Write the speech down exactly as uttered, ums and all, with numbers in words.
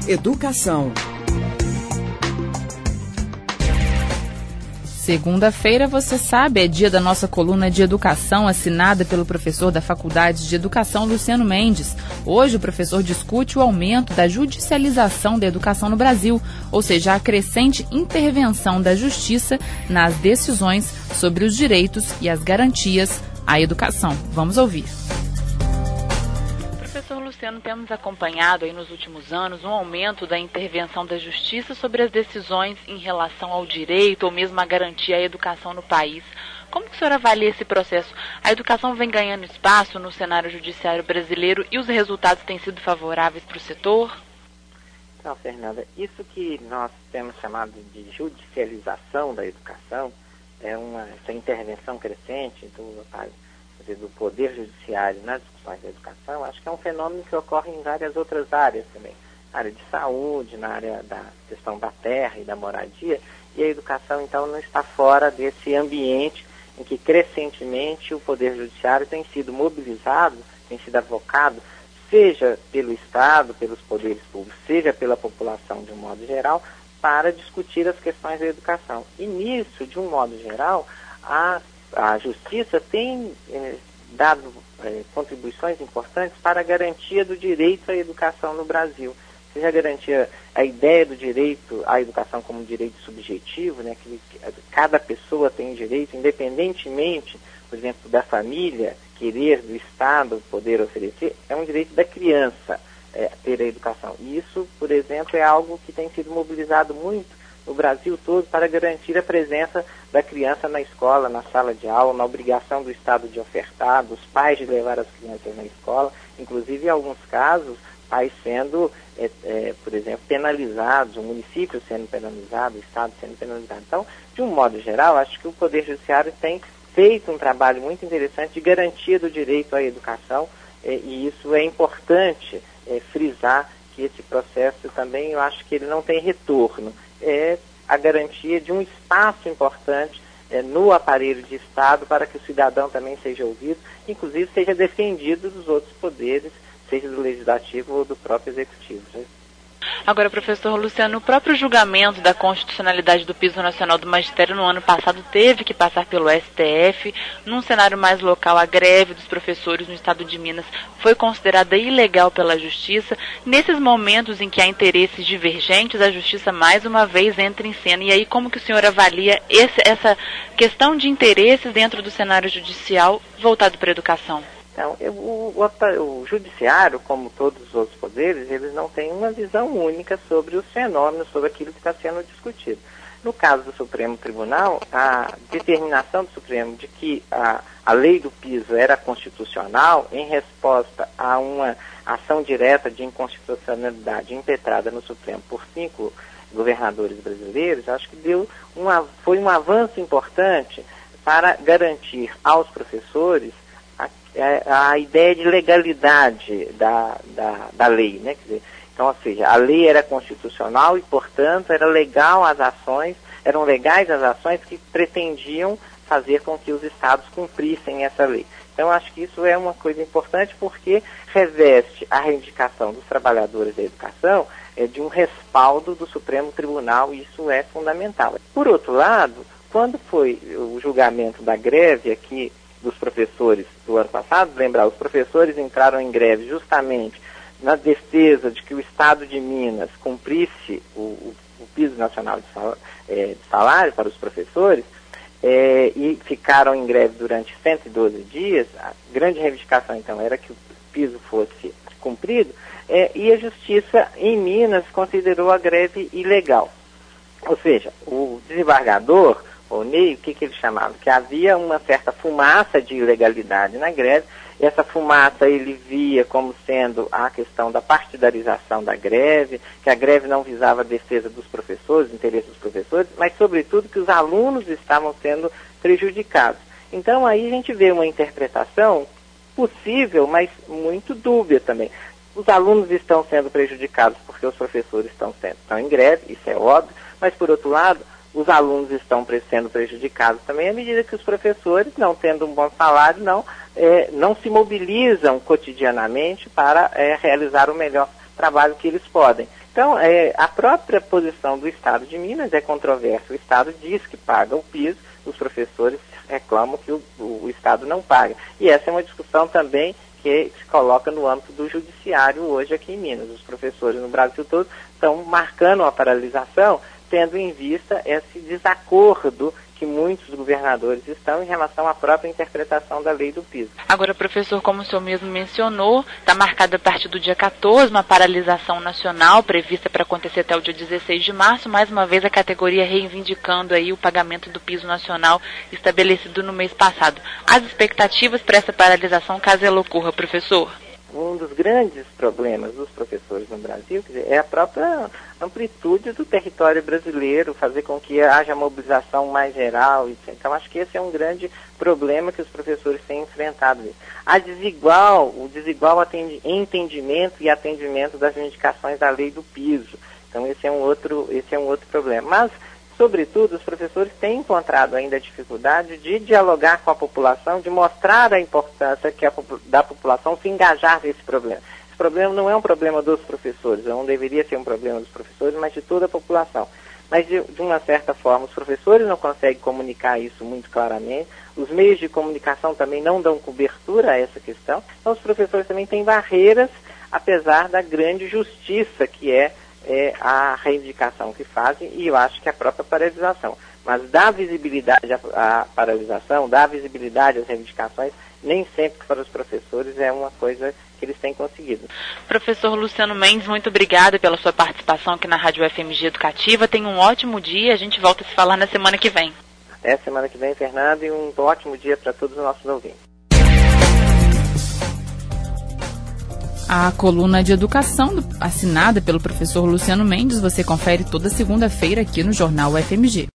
Educação. Segunda-feira, você sabe, é dia da nossa coluna de educação, assinada pelo professor da Faculdade de Educação, Luciano Mendes. Hoje, o professor discute o aumento da judicialização da educação no Brasil, ou seja, a crescente intervenção da justiça nas decisões sobre os direitos e as garantias à educação. Vamos ouvir. Professor Luciano, temos acompanhado aí nos últimos anos um aumento da intervenção da justiça sobre as decisões em relação ao direito ou mesmo à garantia à educação no país. Como que o senhor avalia esse processo? A educação vem ganhando espaço no cenário judiciário brasileiro e os resultados têm sido favoráveis para o setor? Então, Fernanda, isso que nós temos chamado de judicialização da educação, é uma, essa intervenção crescente do do Poder Judiciário nas discussões da educação, acho que é um fenômeno que ocorre em várias outras áreas também. Na área de saúde, na área da questão da terra e da moradia, e a educação, então, não está fora desse ambiente em que, crescentemente, o Poder Judiciário tem sido mobilizado, tem sido advocado, seja pelo Estado, pelos poderes públicos, seja pela população de um modo geral, para discutir as questões da educação. E nisso, de um modo geral, a A Justiça tem eh, dado eh, contribuições importantes para a garantia do direito à educação no Brasil. Seja a garantia, a ideia do direito à educação como um direito subjetivo, né, que cada pessoa tem direito, independentemente, por exemplo, da família, querer, do Estado poder oferecer, é um direito da criança eh, ter a educação. E isso, por exemplo, é algo que tem sido mobilizado muito no Brasil todo para garantir a presença da criança na escola, na sala de aula, na obrigação do Estado de ofertar, dos pais de levar as crianças na escola, inclusive em alguns casos, pais sendo, é, é, por exemplo, penalizados, o município sendo penalizado, o Estado sendo penalizado. Então, de um modo geral, acho que o Poder Judiciário tem feito um trabalho muito interessante de garantia do direito à educação, é, e isso é importante é, frisar que esse processo também, eu acho que ele não tem retorno. É a garantia de um espaço importante é, no aparelho de Estado para que o cidadão também seja ouvido, inclusive seja defendido dos outros poderes, seja do Legislativo ou do próprio Executivo. Né? Agora, professor Luciano, o próprio julgamento da constitucionalidade do piso nacional do magistério no ano passado teve que passar pelo S T F. Num cenário mais local, a greve dos professores no estado de Minas foi considerada ilegal pela Justiça. Nesses momentos em que há interesses divergentes, a Justiça mais uma vez entra em cena. E aí, como que o senhor avalia esse, essa questão de interesses dentro do cenário judicial voltado para a educação? Então, eu, o, o, o judiciário, como todos os outros poderes, eles não têm uma visão única sobre os fenômenos, sobre aquilo que está sendo discutido. No caso do Supremo Tribunal, a determinação do Supremo de que a, a lei do piso era constitucional, em resposta a uma ação direta de inconstitucionalidade impetrada no Supremo por cinco governadores brasileiros, acho que deu uma, foi um avanço importante para garantir aos professores a, a ideia de legalidade da, da, da lei, né? Quer dizer, então, ou seja, a lei era constitucional e, portanto, era legal as ações, eram legais as ações que pretendiam fazer com que os estados cumprissem essa lei. Então, acho que isso é uma coisa importante porque reveste a reivindicação dos trabalhadores da educação é, de um respaldo do Supremo Tribunal, e isso é fundamental. Por outro lado, quando foi o julgamento da greve aqui dos professores do ano passado, lembrar, os professores entraram em greve justamente na defesa de que o Estado de Minas cumprisse o, o, o piso nacional de salário, é, de salário para os professores, é, e ficaram em greve durante cento e doze dias. A grande reivindicação, então, era que o piso fosse cumprido, é, e a Justiça em Minas considerou a greve ilegal. Ou seja, o desembargador, o Ney, o que, que ele chamava? Que havia uma certa fumaça de ilegalidade na greve. Essa fumaça ele via como sendo a questão da partidarização da greve, que a greve não visava a defesa dos professores, interesses dos professores, mas, sobretudo, que os alunos estavam sendo prejudicados. Então, aí a gente vê uma interpretação possível, mas muito dúbia também. Os alunos estão sendo prejudicados porque os professores estão, sendo, estão em greve, isso é óbvio, mas, por outro lado, os alunos estão sendo prejudicados também à medida que os professores, não tendo um bom salário, não, é, não se mobilizam cotidianamente para é, realizar o melhor trabalho que eles podem. Então, Então, é, a própria posição do Estado de Minas é controversa. O Estado diz que paga o piso, os professores reclamam que o, o, o Estado não paga. E essa é uma discussão também que se coloca no âmbito do judiciário hoje aqui em Minas. Os professores no Brasil todo estão marcando uma paralisação, tendo em vista esse desacordo que muitos governadores estão em relação à própria interpretação da lei do piso. Agora, professor, como o senhor mesmo mencionou, está marcada a partir do dia quatorze uma paralisação nacional prevista para acontecer até o dia dezesseis de março, mais uma vez a categoria reivindicando aí o pagamento do piso nacional estabelecido no mês passado. As expectativas para essa paralisação, caso ela ocorra, professor? Um dos grandes problemas dos professores no Brasil, quer dizer, é a própria amplitude do território brasileiro, fazer com que haja mobilização mais geral. Então, acho que esse é um grande problema que os professores têm enfrentado. A desigual, o desigual entendimento e atendimento das indicações da lei do piso. Então, esse é um outro, esse é um outro problema. Mas, sobretudo, os professores têm encontrado ainda a dificuldade de dialogar com a população, de mostrar a importância que a, da população se engajar nesse problema. Esse problema não é um problema dos professores, não deveria ser um problema dos professores, mas de toda a população. Mas, de, de uma certa forma, os professores não conseguem comunicar isso muito claramente, os meios de comunicação também não dão cobertura a essa questão, então os professores também têm barreiras, apesar da grande justiça que é É a reivindicação que fazem, e eu acho que a própria paralisação. Mas dá visibilidade à, à paralisação, dá visibilidade às reivindicações, nem sempre para os professores é uma coisa que eles têm conseguido. Professor Luciano Mendes, muito obrigada pela sua participação aqui na Rádio F M G Educativa. Tenha um ótimo dia, a gente volta a se falar na semana que vem. Até semana que vem, Fernando, e um ótimo dia para todos os nossos ouvintes. A coluna de educação assinada pelo professor Luciano Mendes você confere toda segunda-feira aqui no Jornal F M G.